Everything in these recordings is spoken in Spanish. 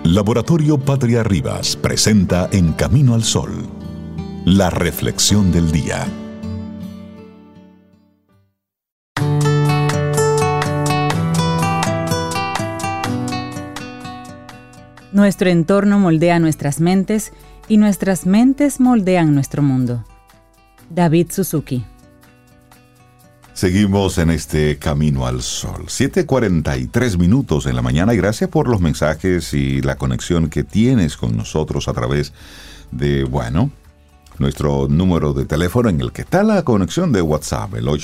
Laboratorio Patria Rivas presenta En Camino al Sol, la reflexión del día. Nuestro entorno moldea nuestras mentes y nuestras mentes moldean nuestro mundo. David Suzuki. Seguimos en este Camino al Sol. 7:43 en la mañana y gracias por los mensajes y la conexión que tienes con nosotros a través de, nuestro número de teléfono en el que está la conexión de WhatsApp, el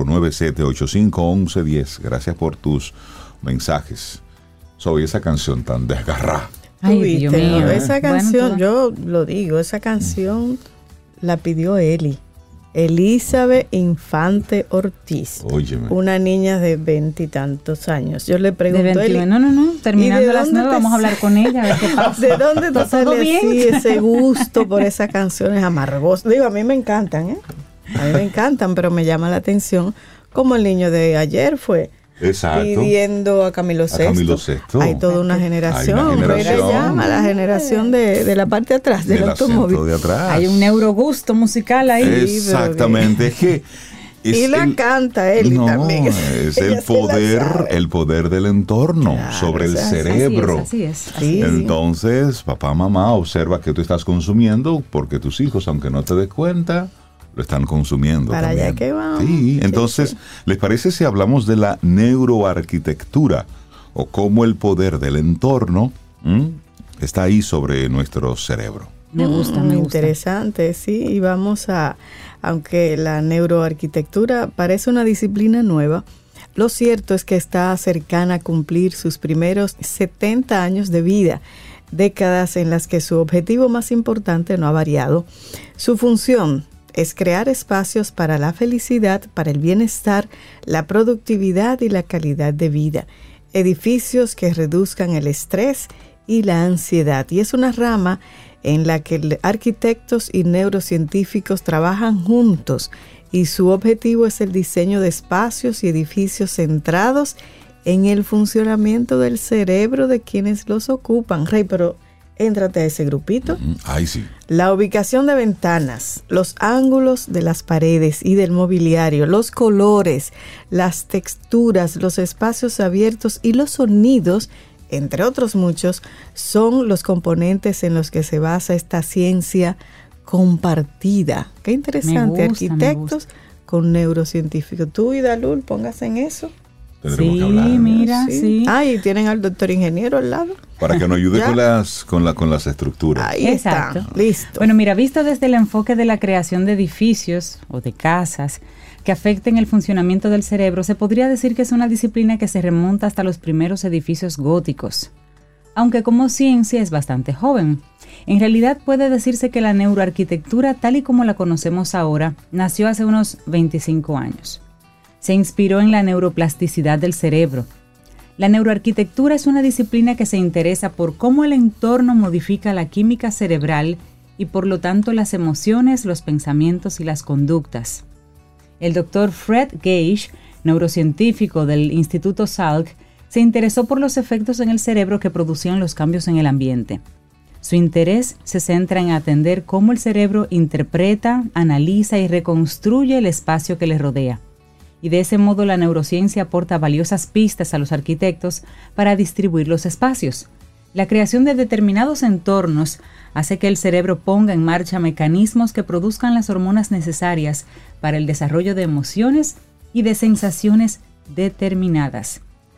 849-785-1110. Gracias por tus mensajes. Soy esa canción tan desgarrada. Ay, Dios mío. Esa canción, yo lo digo, esa canción la pidió Eli. Elizabeth Infante Ortiz. Óyeme. Una niña de 20 y tantos años. Yo le pregunto de 21, no. Terminando las 9 vamos a hablar con ella, a ver qué pasa. ¿De dónde te sale así ese gusto por esas canciones amargosas? Digo, a mí me encantan, A mí me encantan, pero me llama la atención como el niño de ayer fue. Exacto. Pidiendo a Camilo VI. Hay toda una generación. Se llama la generación de la parte de atrás del automóvil. De atrás. Hay un neurogusto musical ahí. Exactamente. Y la canta Eli también. Es el poder del entorno sobre el cerebro. Así es. Entonces, papá, mamá, observa que tú estás consumiendo porque tus hijos, aunque no te des cuenta, lo están consumiendo para también. allá que vamos. Sí, entonces, ¿les parece si hablamos de la neuroarquitectura o cómo el poder del entorno está ahí sobre nuestro cerebro? Me gusta. Interesante, sí. Y vamos aunque la neuroarquitectura parece una disciplina nueva, lo cierto es que está cercana a cumplir sus primeros 70 años de vida, décadas en las que su objetivo más importante no ha variado. Su función es crear espacios para la felicidad, para el bienestar, la productividad y la calidad de vida. Edificios que reduzcan el estrés y la ansiedad. Y es una rama en la que arquitectos y neurocientíficos trabajan juntos y su objetivo es el diseño de espacios y edificios centrados en el funcionamiento del cerebro de quienes los ocupan. Rey, pero éntrate a ese grupito. Ay, sí. La ubicación de ventanas, los ángulos de las paredes y del mobiliario, los colores, las texturas, los espacios abiertos y los sonidos, entre otros muchos, son los componentes en los que se basa esta ciencia compartida. Qué interesante, arquitectos con neurocientíficos. Tú y Dalul, póngase en eso. Tendremos que hablar. Mira, sí. Y tienen al doctor ingeniero al lado. Para que nos ayude con las estructuras. Ahí Exacto. está, listo. Bueno, mira, visto desde el enfoque de la creación de edificios o de casas que afecten el funcionamiento del cerebro, se podría decir que es una disciplina que se remonta hasta los primeros edificios góticos, aunque como ciencia es bastante joven. En realidad puede decirse que la neuroarquitectura, tal y como la conocemos ahora, nació hace unos 25 años. Se inspiró en la neuroplasticidad del cerebro. La neuroarquitectura es una disciplina que se interesa por cómo el entorno modifica la química cerebral y por lo tanto las emociones, los pensamientos y las conductas. El doctor Fred Gage, neurocientífico del Instituto Salk, se interesó por los efectos en el cerebro que producían los cambios en el ambiente. Su interés se centra en atender cómo el cerebro interpreta, analiza y reconstruye el espacio que le rodea. Y de ese modo la neurociencia aporta valiosas pistas a los arquitectos para distribuir los espacios. La creación de determinados entornos hace que el cerebro ponga en marcha mecanismos que produzcan las hormonas necesarias para el desarrollo de emociones y de sensaciones determinadas.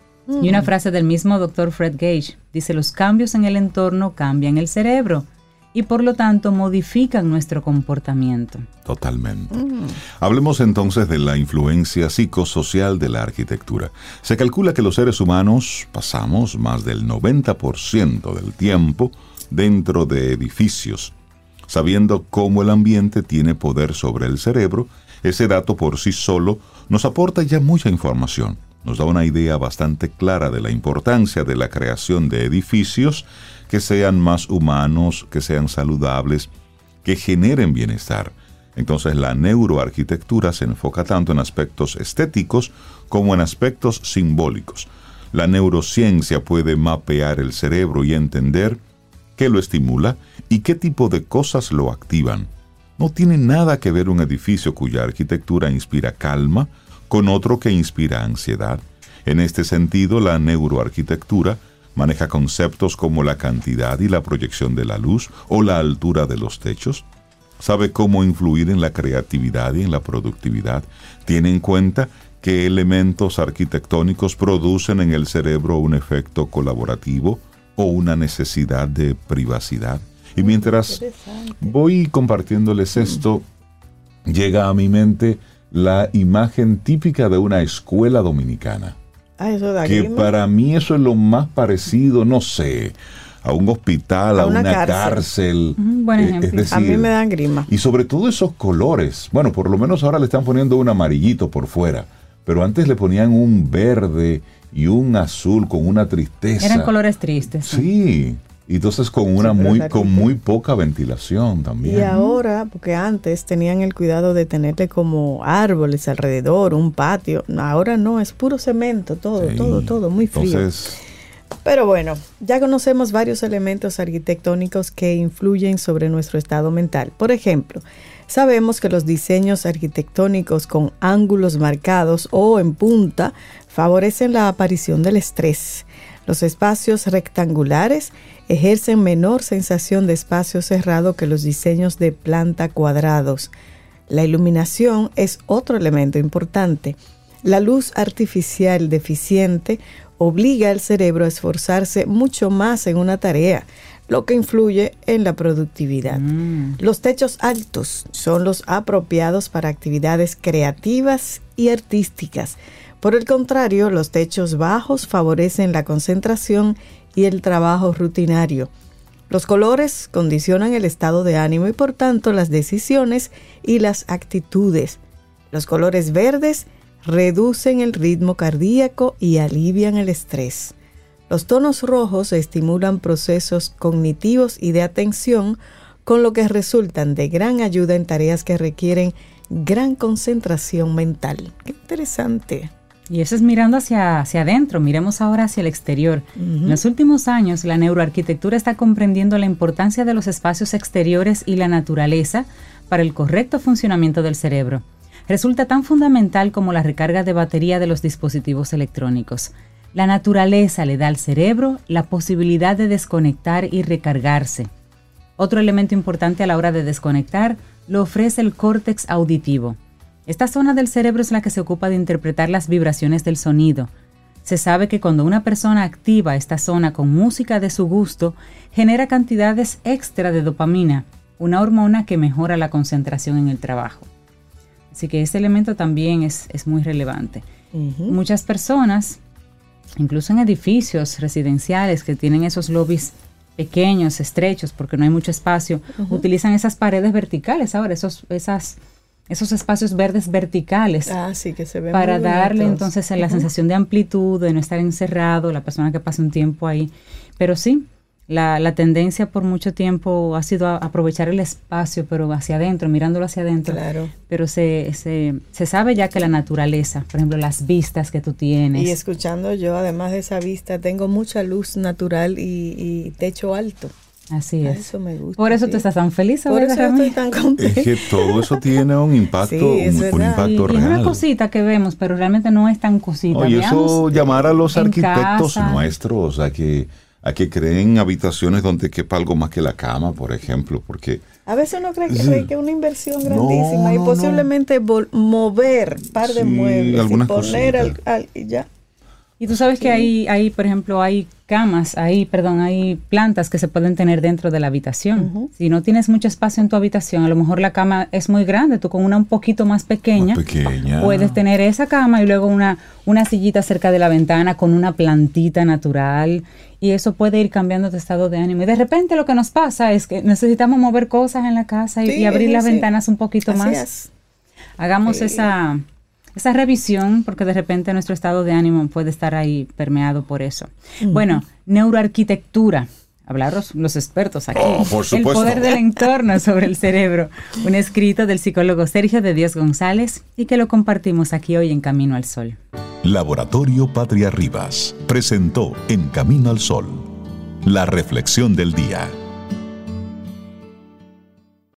Y una frase del mismo Dr. Fred Gage dice: los cambios en el entorno cambian el cerebro y por lo tanto modifican nuestro comportamiento. Totalmente. Hablemos entonces de la influencia psicosocial de la arquitectura. Se calcula que los seres humanos pasamos más del 90% del tiempo dentro de edificios. Sabiendo cómo el ambiente tiene poder sobre el cerebro, ese dato por sí solo nos aporta ya mucha información. Nos da una idea bastante clara de la importancia de la creación de edificios que sean más humanos, que sean saludables, que generen bienestar. Entonces la neuroarquitectura se enfoca tanto en aspectos estéticos como en aspectos simbólicos. La neurociencia puede mapear el cerebro y entender qué lo estimula y qué tipo de cosas lo activan. No tiene nada que ver un edificio cuya arquitectura inspira calma con otro que inspira ansiedad. En este sentido, la neuroarquitectura maneja conceptos como la cantidad y la proyección de la luz o la altura de los techos. Sabe cómo influir en la creatividad y en la productividad. Tiene en cuenta qué elementos arquitectónicos producen en el cerebro un efecto colaborativo o una necesidad de privacidad. Y mientras voy compartiéndoles esto, llega a mi mente la imagen típica de una escuela dominicana. Eso da que grima. Para mí eso es lo más parecido, no sé, a un hospital, a una cárcel. Buen ejemplo. Es decir, A mí me dan grima. y sobre todo esos colores. Bueno, por lo menos ahora le están poniendo un amarillito por fuera, pero antes le ponían un verde y un azul con una tristeza. Eran colores tristes. Sí, y entonces con muy poca ventilación también. Y ahora, porque antes tenían el cuidado de tenerle como árboles alrededor, un patio. Ahora no, es puro cemento, todo, Sí. todo, muy frío. Entonces, Pero bueno, ya conocemos varios elementos arquitectónicos que influyen sobre nuestro estado mental. Por ejemplo, sabemos que los diseños arquitectónicos con ángulos marcados o en punta favorecen la aparición del estrés. Los espacios rectangulares ejercen menor sensación de espacio cerrado que los diseños de planta cuadrados. La iluminación es otro elemento importante. La luz artificial deficiente obliga al cerebro a esforzarse mucho más en una tarea, lo que influye en la productividad. Los techos altos son los apropiados para actividades creativas y artísticas. Por el contrario, los techos bajos favorecen la concentración y el trabajo rutinario. Los colores condicionan el estado de ánimo y por tanto las decisiones y las actitudes. Los colores verdes reducen el ritmo cardíaco y alivian el estrés. Los tonos rojos estimulan procesos cognitivos y de atención, con lo que resultan de gran ayuda en tareas que requieren gran concentración mental. ¡Qué interesante! Y eso es mirando hacia adentro, miremos ahora hacia el exterior. En los últimos años, la neuroarquitectura está comprendiendo la importancia de los espacios exteriores y la naturaleza para el correcto funcionamiento del cerebro. Resulta tan fundamental como la recarga de batería de los dispositivos electrónicos. La naturaleza le da al cerebro la posibilidad de desconectar y recargarse. Otro elemento importante a la hora de desconectar lo ofrece el córtex auditivo. Esta zona del cerebro es la que se ocupa de interpretar las vibraciones del sonido. Se sabe que cuando una persona activa esta zona con música de su gusto, genera cantidades extra de dopamina, una hormona que mejora la concentración en el trabajo. Así que ese elemento también es muy relevante. Muchas personas, incluso en edificios residenciales que tienen esos lobbies pequeños, estrechos, porque no hay mucho espacio, utilizan esas paredes verticales ahora, esos espacios verdes verticales, sí, que se ven para muy darle bonitos. entonces la sensación de amplitud, de no estar encerrado, la persona que pase un tiempo ahí. Pero sí, la tendencia por mucho tiempo ha sido a aprovechar el espacio, pero hacia adentro, mirándolo hacia adentro. Claro. Pero se sabe ya que la naturaleza, por ejemplo, las vistas que tú tienes. Y escuchando yo, además de esa vista, tengo mucha luz natural y techo alto. Así es. Eso me gusta. Por eso sí. tú estás tan feliz Por ahora, eso Ramírez. estoy tan contenta. es que todo eso tiene un impacto, Sí, es un verdad. impacto Y es real. una cosita que vemos, pero realmente no es tan cosita. Oye, eso Veamos llamar a los en arquitectos casa. nuestros a que creen habitaciones donde quepa algo más que la cama, por ejemplo, porque A veces uno cree que Sí. es una inversión grandísima y no, posiblemente mover un par de Sí, muebles y algunas poner cositas. y ya. Y tú sabes que hay, por ejemplo, hay hay plantas que se pueden tener dentro de la habitación. Si no tienes mucho espacio en tu habitación, a lo mejor la cama es muy grande, tú con una un poquito más pequeña, puedes tener esa cama y luego una sillita cerca de la ventana con una plantita natural, y eso puede ir cambiando tu estado de ánimo. Y de repente lo que nos pasa es que necesitamos mover cosas en la casa y abrir las ventanas un poquito Así más. es. Hagamos esa revisión, porque de repente nuestro estado de ánimo puede estar ahí permeado por eso. Bueno, neuroarquitectura. hablar los expertos aquí. Por supuesto. El poder del entorno sobre el cerebro. Un escrito del psicólogo Sergio de Dios González y que lo compartimos aquí hoy en Camino al Sol. Laboratorio Patria Rivas presentó En Camino al Sol, la reflexión del día.